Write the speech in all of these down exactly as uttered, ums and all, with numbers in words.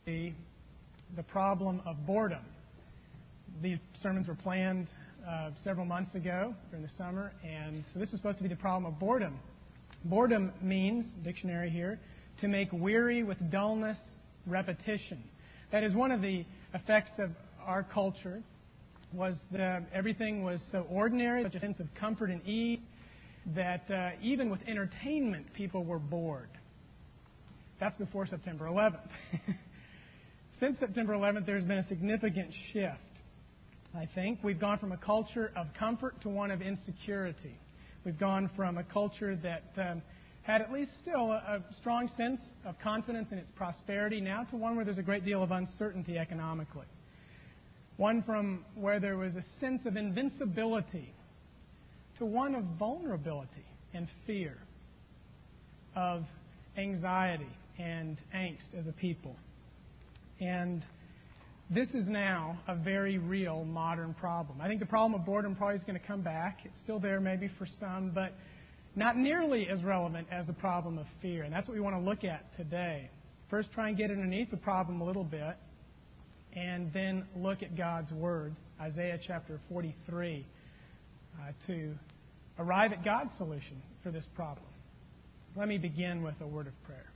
the the problem of boredom. These sermons were planned uh, several months ago during the summer, and so this was supposed to be the problem of boredom. Boredom means, dictionary here, to make weary with dullness, repetition. That is one of the effects of our culture, was that everything was so ordinary, such a sense of comfort and ease, that uh, even with entertainment, people were bored. That's before September eleventh. Since September eleventh, there's been a significant shift, I think. We've gone from a culture of comfort to one of insecurity. We've gone from a culture that um, had at least still a, a strong sense of confidence in its prosperity now to one where there's a great deal of uncertainty economically. One from where there was a sense of invincibility to one of vulnerability and fear, of anxiety and angst as a people. And this is now a very real modern problem. I think the problem of boredom probably is going to come back. It's still there maybe for some, but not nearly as relevant as the problem of fear. And that's what we want to look at today. First, try and get underneath the problem a little bit, and then look at God's Word, Isaiah chapter forty-three, uh, to arrive at God's solution for this problem. Let me begin with a word of prayer.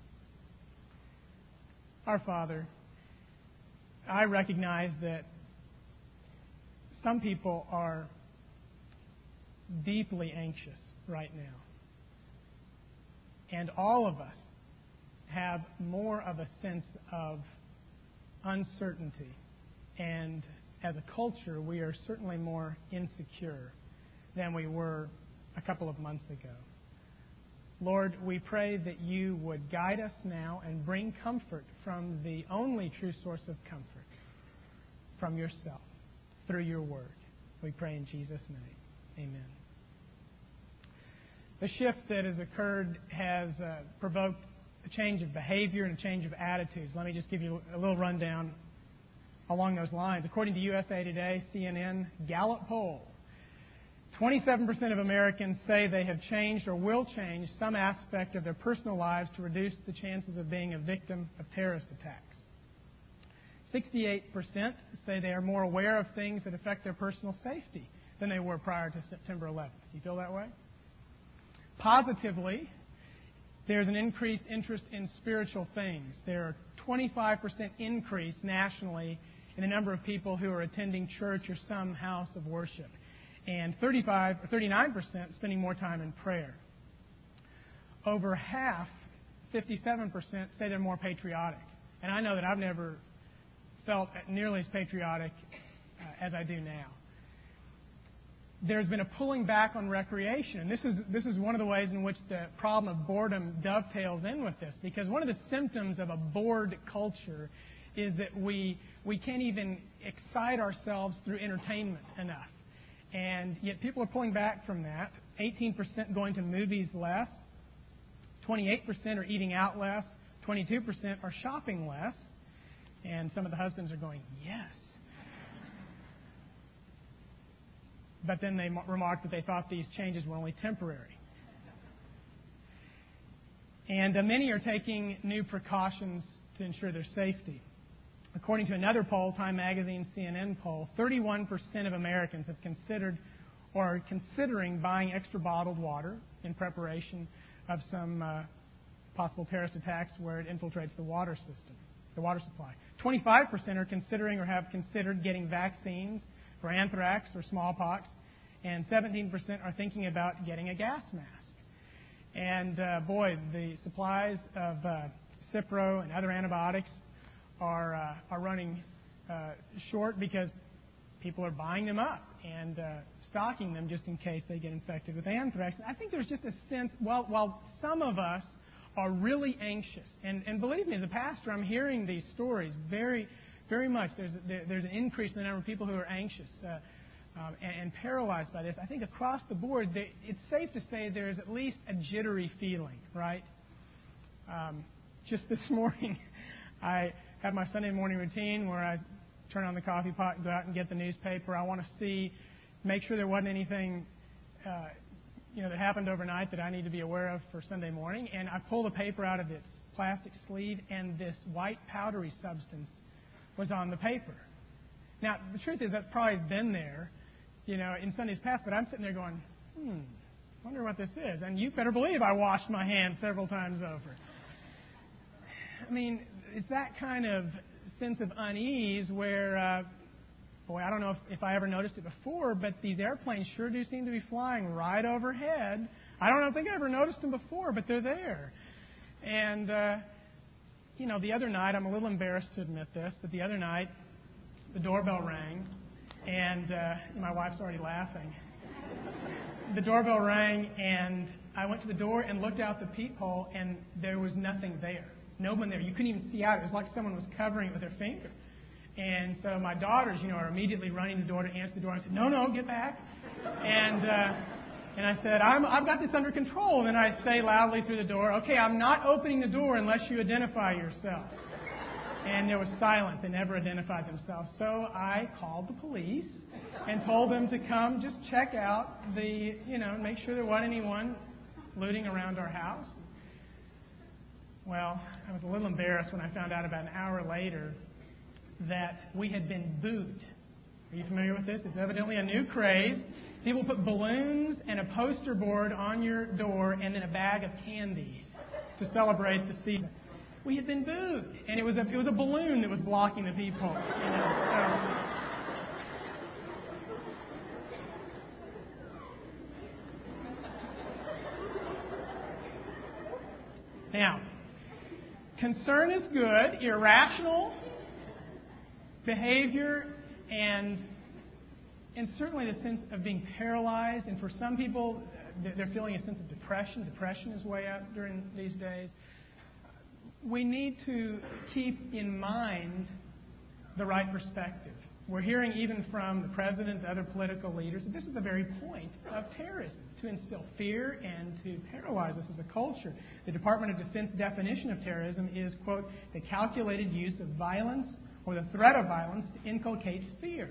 Our Father, I recognize that some people are deeply anxious right now. And all of us have more of a sense of uncertainty. And as a culture, we are certainly more insecure than we were a couple of months ago. Lord, we pray that you would guide us now and bring comfort from the only true source of comfort, from yourself, through your word. We pray in Jesus' name. Amen. The shift that has occurred has uh, provoked a change of behavior and a change of attitudes. Let me just give you a little rundown along those lines. According to U S A Today, C N N, Gallup poll, twenty-seven percent of Americans say they have changed or will change some aspect of their personal lives to reduce the chances of being a victim of terrorist attacks. sixty-eight percent say they are more aware of things that affect their personal safety than they were prior to September eleventh. Do you feel that way? Positively, there's an increased interest in spiritual things. There are twenty-five percent increase nationally in the number of people who are attending church or some house of worship, and thirty-five or thirty-nine percent spending more time in prayer. Over half, fifty-seven percent, say they're more patriotic. And I know that I've never felt nearly as patriotic uh, as I do now. There's been a pulling back on recreation. And this is this is one of the ways in which the problem of boredom dovetails in with this. Because one of the symptoms of a bored culture is that we we can't even excite ourselves through entertainment enough. And yet people are pulling back from that. eighteen percent going to movies less. twenty-eight percent are eating out less. twenty-two percent are shopping less. And some of the husbands are going, yes. But then they remarked that they thought these changes were only temporary. And uh, many are taking new precautions to ensure their safety. According to another poll, Time Magazine C N N poll, thirty-one percent of Americans have considered or are considering buying extra bottled water in preparation of some uh, possible terrorist attacks where it infiltrates the water system, the water supply. twenty-five percent are considering or have considered getting vaccines for anthrax or smallpox, and seventeen percent are thinking about getting a gas mask. And uh, boy, the supplies of uh, Cipro and other antibiotics are uh, are running uh, short because people are buying them up and uh, stocking them just in case they get infected with anthrax. And I think there's just a sense, while while some of us are really anxious, and, and believe me, as a pastor, I'm hearing these stories very, very much. There's there, there's an increase in the number of people who are anxious uh, um, and, and paralyzed by this. I think across the board, they, it's safe to say there's at least a jittery feeling, right? Um, just this morning, I have my Sunday morning routine where I turn on the coffee pot and go out and get the newspaper. I want to see, make sure there wasn't anything uh, you know, that happened overnight that I need to be aware of for Sunday morning. And I pull the paper out of its plastic sleeve, and this white powdery substance was on the paper. Now, the truth is that's probably been there, you know, in Sundays past, but I'm sitting there going, hmm, wonder what this is. And you better believe I washed my hands several times over. I mean, it's that kind of sense of unease where, uh, boy, I don't know if, if I ever noticed it before, but these airplanes sure do seem to be flying right overhead. I don't know, think I ever noticed them before, but they're there. And, uh, you know, the other night, I'm a little embarrassed to admit this, but the other night, the doorbell rang, and uh, my wife's already laughing. The doorbell rang, and I went to the door and looked out the peephole, and there was nothing there. No one there. You couldn't even see out. It was like someone was covering it with their finger. And so my daughters, you know, are immediately running the door to answer the door. I said, no, no, get back. And uh, and I said, I'm, I've got this under control. And then I say loudly through the door, okay, I'm not opening the door unless you identify yourself. And there was silence. They never identified themselves. So I called the police and told them to come just check out the, you know, make sure there wasn't anyone looting around our house. Well, I was a little embarrassed when I found out about an hour later that we had been booed. Are you familiar with this? It's evidently a new craze. People put balloons and a poster board on your door and then a bag of candy to celebrate the season. We had been booed, and it was a it was a balloon that was blocking the people. You know, so. Now, concern is good. Irrational behavior and and certainly the sense of being paralyzed. And for some people, they're feeling a sense of depression. Depression is way up during these days. We need to keep in mind the right perspective. We're hearing even from the president and other political leaders that this is the very point of terrorism, to instill fear and to paralyze us as a culture. The Department of Defense definition of terrorism is, quote, the calculated use of violence or the threat of violence to inculcate fear.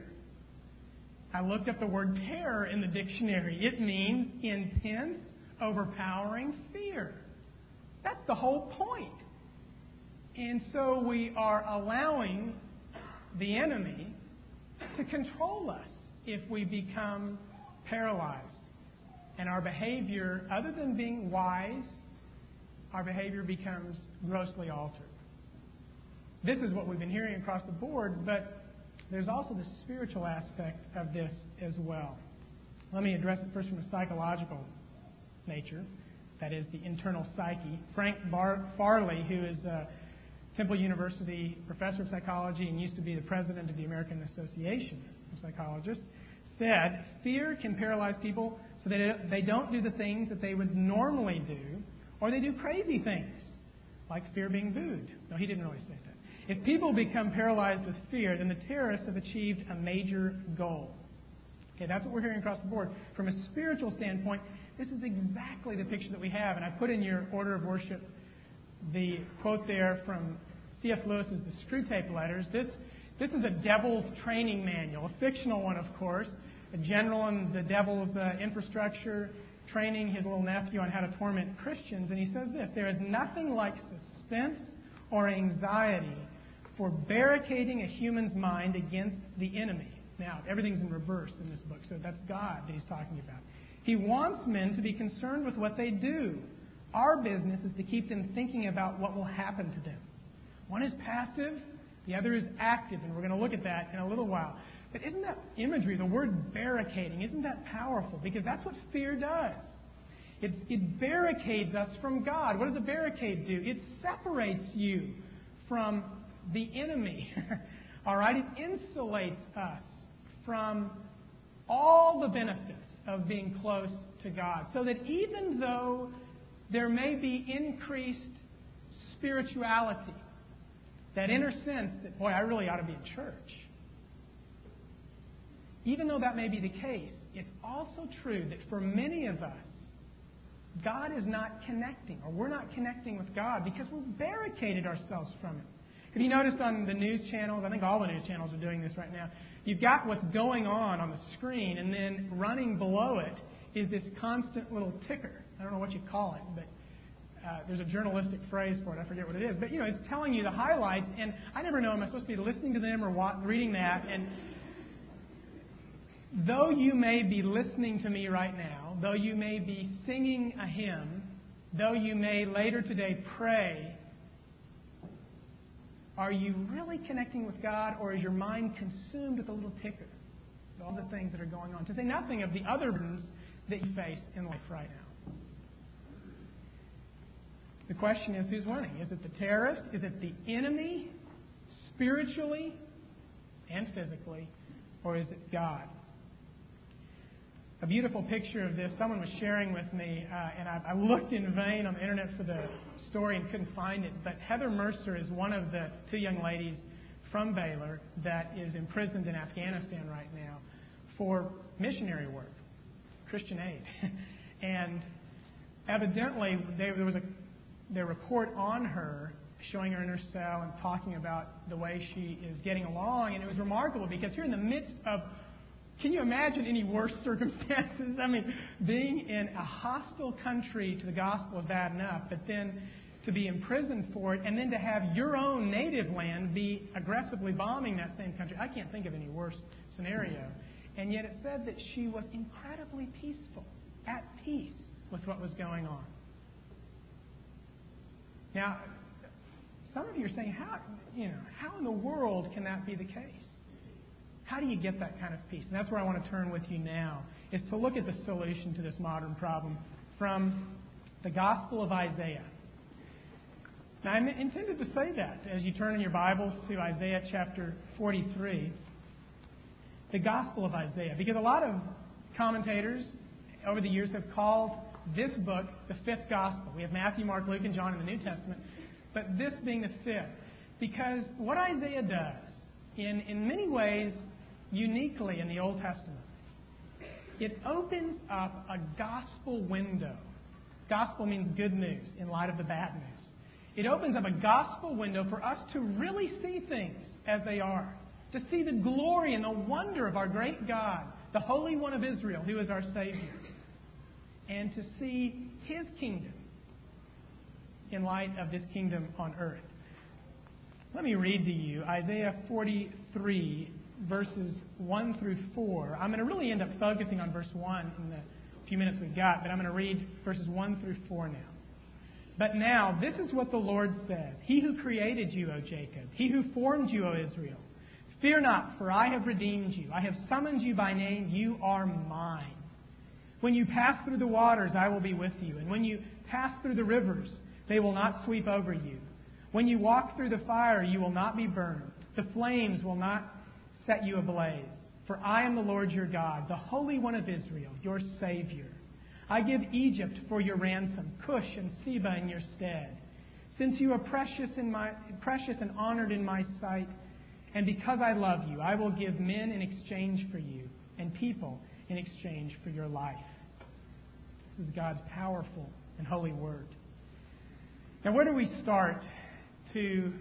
I looked up the word terror in the dictionary. It means intense, overpowering fear. That's the whole point. And so we are allowing the enemy to control us if we become paralyzed. And our behavior, other than being wise, our behavior becomes grossly altered. This is what we've been hearing across the board, but there's also the spiritual aspect of this as well. Let me address it first from a psychological nature, that is, the internal psyche. Frank Bar- Farley, who is a Temple University professor of psychology and used to be the president of the American Association of Psychologists, said, fear can paralyze people so that they don't do the things that they would normally do, or they do crazy things, like fear being booed. No, he didn't really say that. If people become paralyzed with fear, then the terrorists have achieved a major goal. Okay, that's what we're hearing across the board. From a spiritual standpoint, this is exactly the picture that we have. And I put in your order of worship the quote there from C S Lewis's The Screwtape Letters. This, this is a devil's training manual, a fictional one, of course. A general in the devil's uh, infrastructure training his little nephew on how to torment Christians. And he says this, there is nothing like suspense or anxiety for barricading a human's mind against the enemy. Now, everything's in reverse in this book, so that's God that he's talking about. He wants men to be concerned with what they do. Our business is to keep them thinking about what will happen to them. One is passive, the other is active, and we're going to look at that in a little while. But isn't that imagery, the word barricading, isn't that powerful? Because that's what fear does. It's, it barricades us from God. What does a barricade do? It separates you from the enemy. All right? It insulates us from all the benefits of being close to God. So that even though there may be increased spirituality, that inner sense that, boy, I really ought to be in church. Even though that may be the case, it's also true that for many of us, God is not connecting, or we're not connecting with God because we've barricaded ourselves from Him. Have you noticed on the news channels, I think all the news channels are doing this right now, you've got what's going on on the screen, and then running below it is this constant little ticker. I don't know what you call it, but uh, there's a journalistic phrase for it. I forget what it is. But, you know, it's telling you the highlights. And I never know, am I supposed to be listening to them or wa- reading that? And though you may be listening to me right now, though you may be singing a hymn, though you may later today pray, are you really connecting with God, or is your mind consumed with a little ticker? With all the things that are going on. To say nothing of the other burdens that you face in life right now. The question is, who's winning? Is it the terrorist? Is it the enemy, spiritually and physically? Or is it God? A beautiful picture of this, someone was sharing with me, uh, and I, I looked in vain on the internet for the story and couldn't find it. But Heather Mercer is one of the two young ladies from Baylor that is imprisoned in Afghanistan right now for missionary work, Christian aid. And evidently, they, there was a their report on her showing her in her cell and talking about the way she is getting along. And it was remarkable because here in the midst of, can you imagine any worse circumstances? I mean, being in a hostile country to the gospel is bad enough, but then to be imprisoned for it and then to have your own native land be aggressively bombing that same country. I can't think of any worse scenario. And yet it said that she was incredibly peaceful, at peace with what was going on. Now, some of you are saying, how, you know, how in the world can that be the case? How do you get that kind of peace? And that's where I want to turn with you now, is to look at the solution to this modern problem from the Gospel of Isaiah. Now, I intended to say that as you turn in your Bibles to Isaiah chapter forty-three, the Gospel of Isaiah, because a lot of commentators over the years have called this book the fifth Gospel. We have Matthew, Mark, Luke, and John in the New Testament, but this being the fifth. Because what Isaiah does, in, in many ways, uniquely in the Old Testament, it opens up a gospel window. Gospel means good news in light of the bad news. It opens up a gospel window for us to really see things as they are, to see the glory and the wonder of our great God, the Holy One of Israel, who is our Savior, and to see His kingdom in light of this kingdom on earth. Let me read to you Isaiah forty-three, verses one through four. I'm going to really end up focusing on verse one in the few minutes we've got, but I'm going to read verses one through four now. But now, this is what the Lord says. He who created you, O Jacob, He who formed you, O Israel. Fear not, for I have redeemed you. I have summoned you by name. You are mine. When you pass through the waters, I will be with you. And when you pass through the rivers, they will not sweep over you. When you walk through the fire, you will not be burned. The flames will not set you ablaze. For I am the Lord your God, the Holy One of Israel, your Savior. I give Egypt for your ransom, Cush and Seba in your stead. Since you are precious in my precious and honored in my sight, and because I love you, I will give men in exchange for you, and people in exchange for your life. This is God's powerful and holy word. Now, where do we start to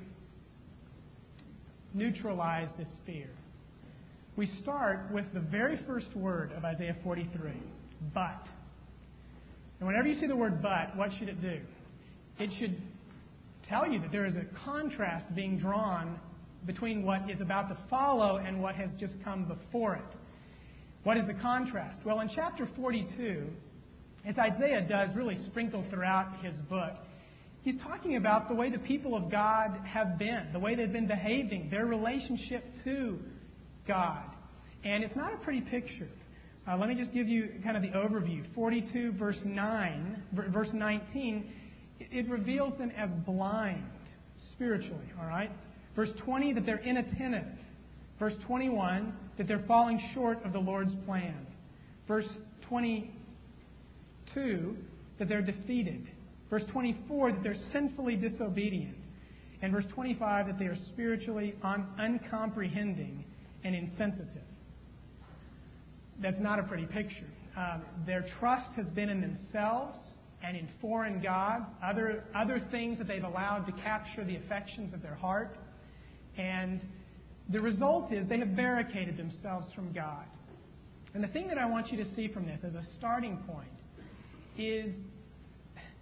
neutralize this fear? We start with the very first word of Isaiah forty-three, but. And whenever you see the word but, what should it do? It should tell you that there is a contrast being drawn between what is about to follow and what has just come before it. What is the contrast? Well, in chapter forty-two, as Isaiah does really sprinkle throughout his book, he's talking about the way the people of God have been, the way they've been behaving, their relationship to God. And it's not a pretty picture. Uh, let me just give you kind of the overview. forty-two, verse nine, verse nineteen, it reveals them as blind spiritually, all right? Verse twenty, that they're inattentive. Verse twenty-one, that they're falling short of the Lord's plan. Verse twenty-two, that they're defeated. Verse twenty-four, that they're sinfully disobedient. And verse twenty-five, that they are spiritually un- uncomprehending and insensitive. That's not a pretty picture. Um, their trust has been in themselves and in foreign gods, other, other things that they've allowed to capture the affections of their heart. And the result is they have barricaded themselves from God. And the thing that I want you to see from this as a starting point is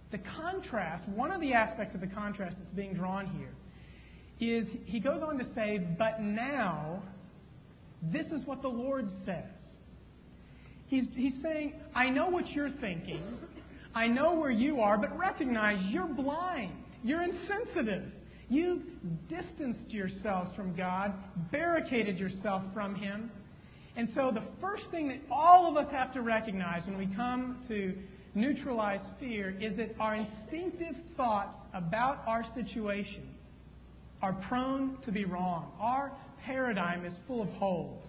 The contrast, one of the aspects of the contrast that's being drawn here, is he goes on to say, but now, this is what the Lord says. He's, he's saying, I know what you're thinking. I know where you are, but recognize you're blind. You're insensitive. You've distanced yourselves from God, barricaded yourself from Him. And so the first thing that all of us have to recognize when we come to neutralize fear is that our instinctive thoughts about our situation are prone to be wrong. Our paradigm is full of holes.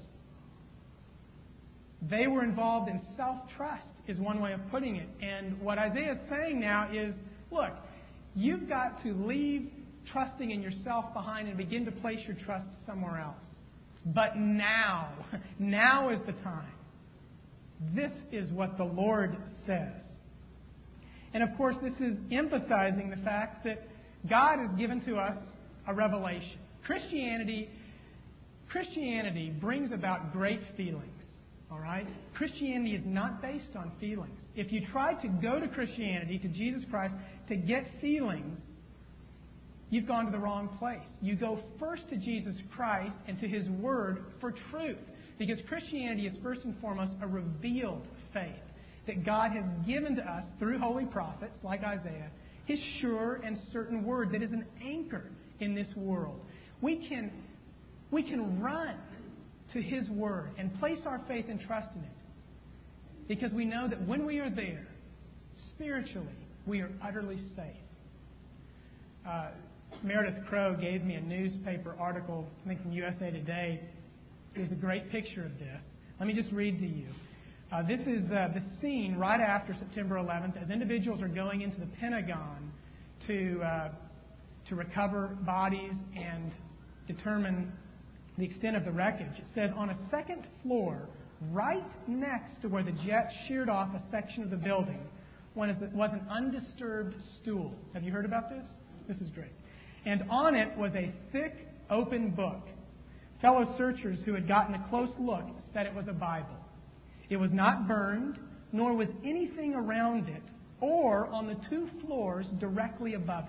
They were involved in self-trust, is one way of putting it. And what Isaiah is saying now is, look, you've got to leave trusting in yourself behind and begin to place your trust somewhere else. But now, now is the time. This is what the Lord says. And of course, this is emphasizing the fact that God has given to us a revelation. Christianity, Christianity brings about great feelings. All right? Christianity is not based on feelings. If you try to go to Christianity, to Jesus Christ, to get feelings, you've gone to the wrong place. You go first to Jesus Christ and to His Word for truth. Because Christianity is first and foremost a revealed faith that God has given to us through holy prophets like Isaiah, His sure and certain Word that is an anchor in this world. We can, we can run to His Word and place our faith and trust in it. Because we know that when we are there, spiritually, we are utterly safe. Uh, Meredith Crow gave me a newspaper article, I think from U S A Today. There's a great picture of this. Let me just read to you. Uh, this is uh, the scene right after September eleventh as individuals are going into the Pentagon to, uh, to recover bodies and determine the extent of the wreckage. It says, on a second floor, right next to where the jet sheared off a section of the building, was an undisturbed stool. Have you heard about this? This is great. And on it was a thick, open book. Fellow searchers who had gotten a close look said it was a Bible. It was not burned, nor was anything around it or on the two floors directly above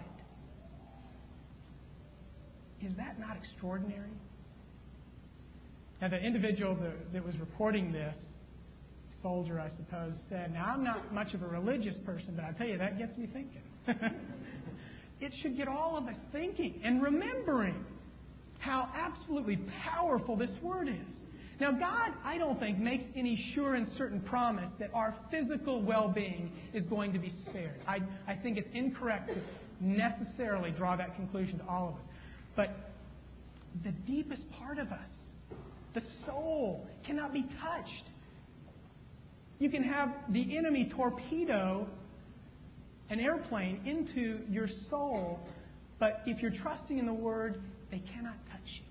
it. Is that not extraordinary? Now, the individual that, that was reporting this, soldier, I suppose, said, now, I'm not much of a religious person, but I tell you, that gets me thinking. It should get all of us thinking and remembering how absolutely powerful this Word is. Now, God, I don't think, makes any sure and certain promise that our physical well-being is going to be spared. I, I think it's incorrect to necessarily draw that conclusion to all of us. But the deepest part of us, the soul, cannot be touched. You can have the enemy torpedo an airplane into your soul, but if you're trusting in the Word, they cannot touch you.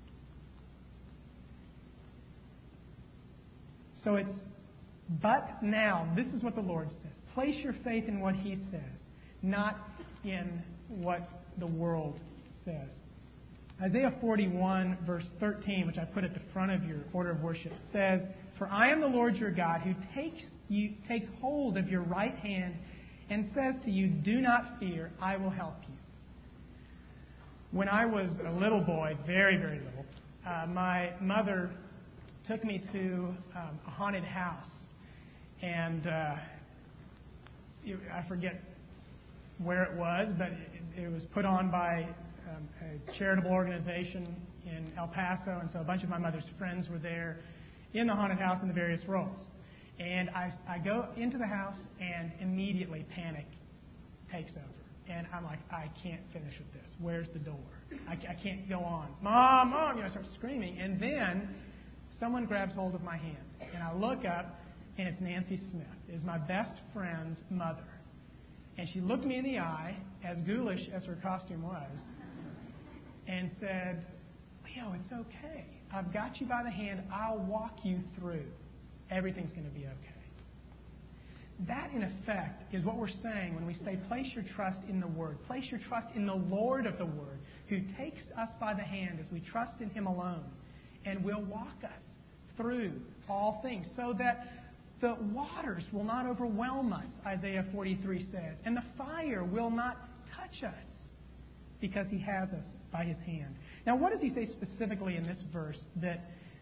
So it's, but now, this is what the Lord says. Place your faith in what He says, not in what the world says. Isaiah forty-one, verse thirteen, which I put at the front of your order of worship, says, for I am the Lord your God who takes you takes hold of your right hand and says to you, do not fear, I will help you. When I was a little boy, very, very little, uh, my mother took me to um, a haunted house. And uh, it, I forget where it was, but it, it was put on by um, a charitable organization in El Paso. And so a bunch of my mother's friends were there in the haunted house in the various roles. And I, I go into the house, and immediately panic takes over. And I'm like, I can't finish with this. Where's the door? I, I can't go on. Mom, Mom! You know, I start screaming. And then someone grabs hold of my hand. And I look up, and it's Nancy Smith. It's my best friend's mother. And she looked me in the eye, as ghoulish as her costume was, and said, Leo, it's okay. I've got you by the hand. I'll walk you through. Everything's going to be okay. That, in effect, is what we're saying when we say, place your trust in the Word. Place your trust in the Lord of the Word, who takes us by the hand as we trust in Him alone, and will walk us through all things, so that The waters will not overwhelm us, Isaiah forty-three says, and the fire will not touch us because He has us by His hand. Now, what does He say specifically in this verse that,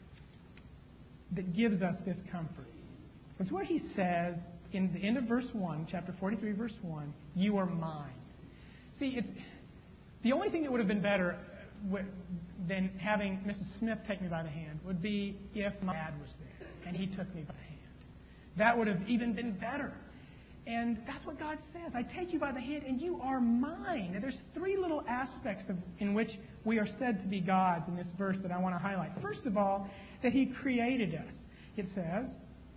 that gives us this comfort? It's where He says in the end of verse one, chapter forty-three, verse one, "You are mine." See, it's the only thing that would have been better than having Missus Smith take me by the hand would be if my dad was there and he took me by the hand. That would have even been better. And that's what God says. I take you by the hand and you are mine. Now, there's three little aspects of, in which we are said to be God's in this verse that I want to highlight. First of all, that He created us. It says,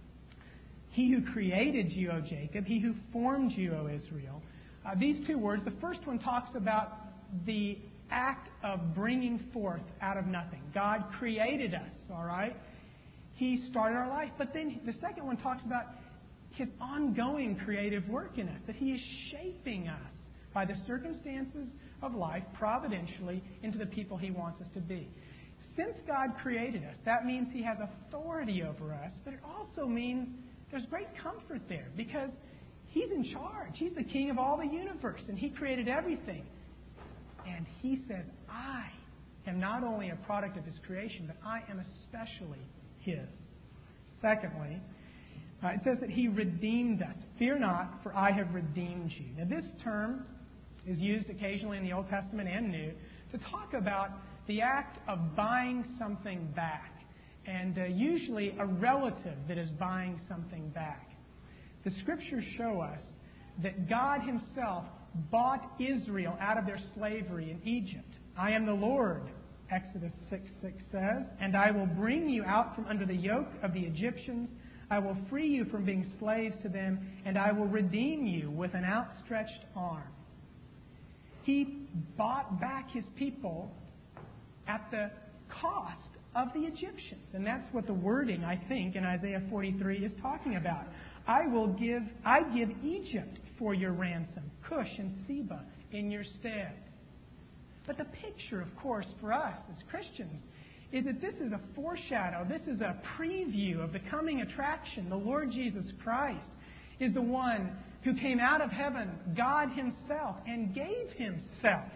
"He who created you, O Jacob, He who formed you, O Israel." Uh, these two words, the first one talks about the act of bringing forth out of nothing. God created us, all right? He started our life. But then the second one talks about His ongoing creative work in us, that He is shaping us by the circumstances of life providentially into the people He wants us to be. Since God created us, that means He has authority over us, but it also means there's great comfort there because He's in charge. He's the King of all the universe, and He created everything. And He says, I am not only a product of His creation, but I am especially His. Secondly, uh, it says that He redeemed us. "Fear not, for I have redeemed you." Now, this term is used occasionally in the Old Testament and New to talk about the act of buying something back, and uh, usually a relative that is buying something back. The Scriptures show us that God Himself bought Israel out of their slavery in Egypt. "I am the Lord," Exodus six six says, "and I will bring you out from under the yoke of the Egyptians. I will free you from being slaves to them, and I will redeem you with an outstretched arm." He bought back His people at the cost of the Egyptians. And that's what the wording, I think, in Isaiah forty-three is talking about. I will give, I give Egypt for your ransom, Cush and Seba in your stead. But the picture, of course, for us as Christians is that this is a foreshadow, this is a preview of the coming attraction. The Lord Jesus Christ is the one who came out of heaven, God Himself, and gave Himself.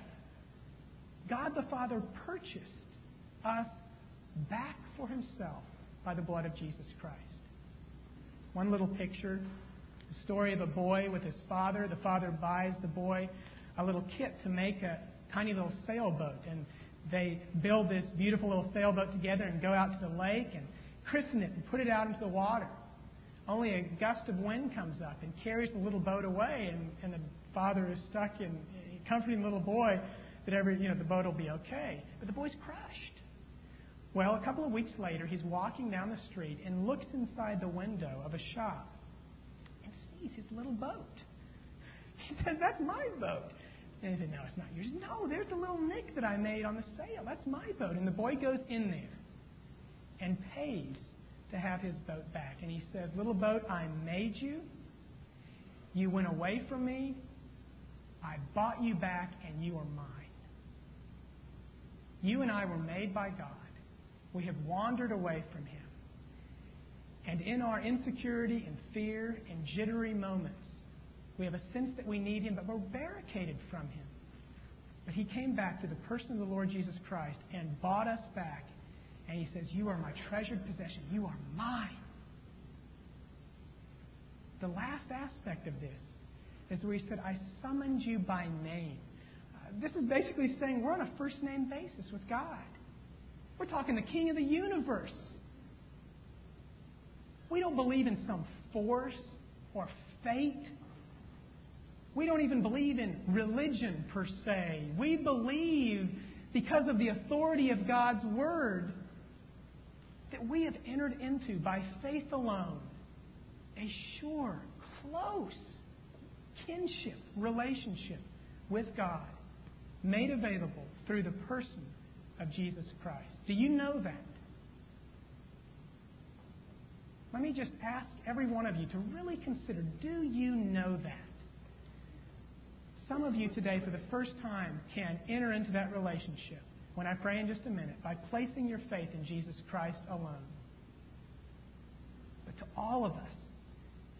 God the Father purchased us back for Himself by the blood of Jesus Christ. One little picture, the story of a boy with his father. The father buys the boy a little kit to make a tiny little sailboat. And they build this beautiful little sailboat together and go out to the lake and christen it and put it out into the water. Only a gust of wind comes up and carries the little boat away, and, and the father is stuck in comforting the little boy that every, you know, the boat will be okay. But the boy's crushed. Well, a couple of weeks later, he's walking down the street and looks inside the window of a shop and sees his little boat. He says, "That's my boat." And he said, "No, it's not yours." "No, there's the little nick that I made on the sail. That's my boat." And the boy goes in there and pays to have his boat back. And he says, "Little boat, I made you. You went away from me. I bought you back, and you are mine. You and I were made by God. We have wandered away from Him. And in our insecurity and fear and jittery moments, we have a sense that we need Him, but we're barricaded from Him. But He came back to the person of the Lord Jesus Christ and bought us back. And He says, "You are my treasured possession. You are mine." The last aspect of this is where He said, "I summoned you by name." Uh, this is basically saying we're on a first-name basis with God. We're talking the King of the universe. We don't believe in some force or fate. We don't even believe in religion per se. We believe, because of the authority of God's Word, that we have entered into, by faith alone, a sure, close kinship relationship with God, made available through the person of Jesus Christ. Do you know that? Let me just ask every one of you to really consider, do you know that? Some of you today, for the first time, can enter into that relationship, when I pray in just a minute, by placing your faith in Jesus Christ alone. But to all of us,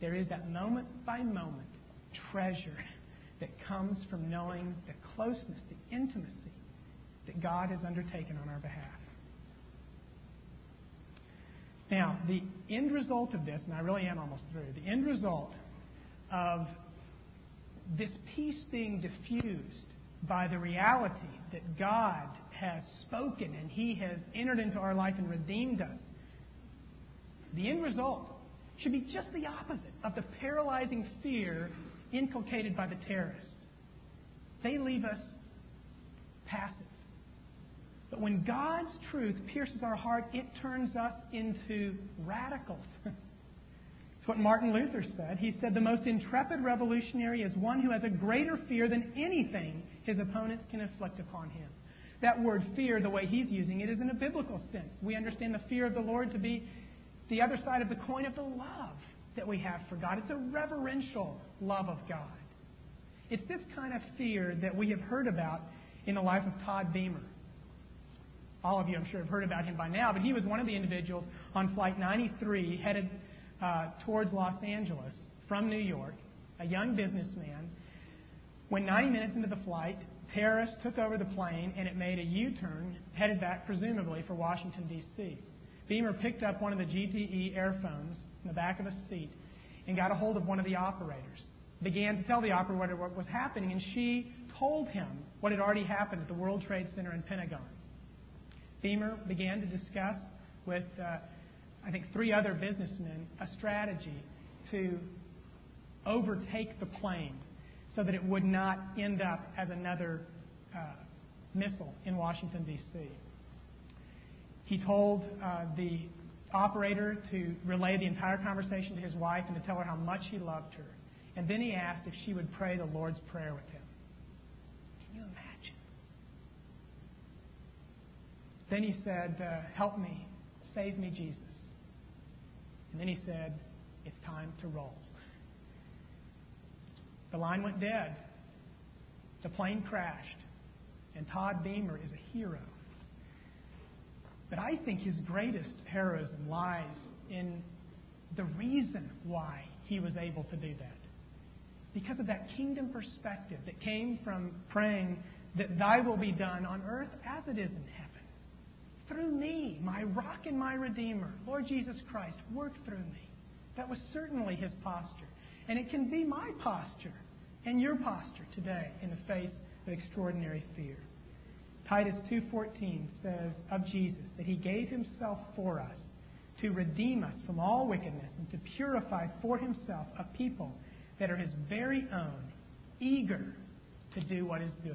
There is that moment-by-moment treasure that comes from knowing the closeness, the intimacy that God has undertaken on our behalf. Now, the end result of this, and I really am almost through, the end result of this peace being diffused by the reality that God has spoken and He has entered into our life and redeemed us, the end result should be just the opposite of the paralyzing fear inculcated by the terrorists. They leave us passive. But when God's truth pierces our heart, it turns us into radicals. It's what Martin Luther said. He said, "The most intrepid revolutionary is one who has a greater fear than anything his opponents can inflict upon him." That word fear, the way he's using it, is in a biblical sense. We understand the fear of the Lord to be the other side of the coin of the love that we have for God. It's a reverential love of God. It's this kind of fear that we have heard about in the life of Todd Beamer. All of you, I'm sure, have heard about him by now, but he was one of the individuals on Flight ninety-three headed uh, towards Los Angeles from New York, a young businessman. When ninety minutes into the flight, terrorists took over the plane and it made a U-turn, headed back presumably for Washington, D C Beamer picked up one of the G T E airphones in the back of a seat and got a hold of one of the operators. Began to tell the operator what was happening, and she told him what had already happened at the World Trade Center and Pentagon. Beamer began to discuss with, uh, I think, three other businessmen a strategy to overtake the plane so that it would not end up as another uh, missile in Washington, D C He told uh, the operator to relay the entire conversation to his wife and to tell her how much he loved her. And then he asked if she would pray the Lord's Prayer with him. Can you imagine? Then he said, uh, "Help me. Save me, Jesus." And then he said, "It's time to roll." The line went dead. The plane crashed. And Todd Beamer is a hero. But I think his greatest heroism lies in the reason why he was able to do that. Because of that kingdom perspective that came from praying that Thy will be done on earth as it is in heaven. Through me, my rock and my Redeemer, Lord Jesus Christ, work through me. That was certainly his posture. And it can be my posture and your posture today in the face of extraordinary fear. Titus two fourteen says of Jesus that He gave Himself for us to redeem us from all wickedness and to purify for Himself a people that are His very own, eager to do what is good.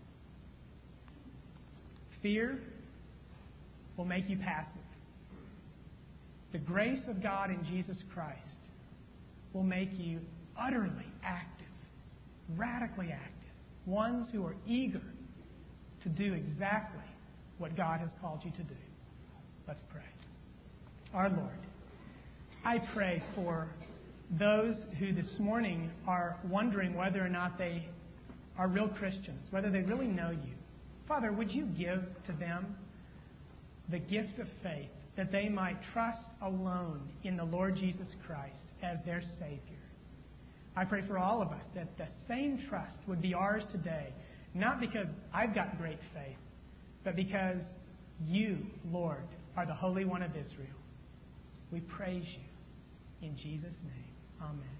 Fear will make you passive. The grace of God in Jesus Christ will make you utterly active, radically active, ones who are eager to do exactly what God has called you to do. Let's pray. Our Lord, I pray for those who this morning are wondering whether or not they are real Christians, whether they really know you. Father, would you give to them the gift of faith that they might trust alone in the Lord Jesus Christ as their Savior. I pray for all of us that the same trust would be ours today, not because I've got great faith, but because you, Lord, are the Holy One of Israel. We praise you. In Jesus' name, amen.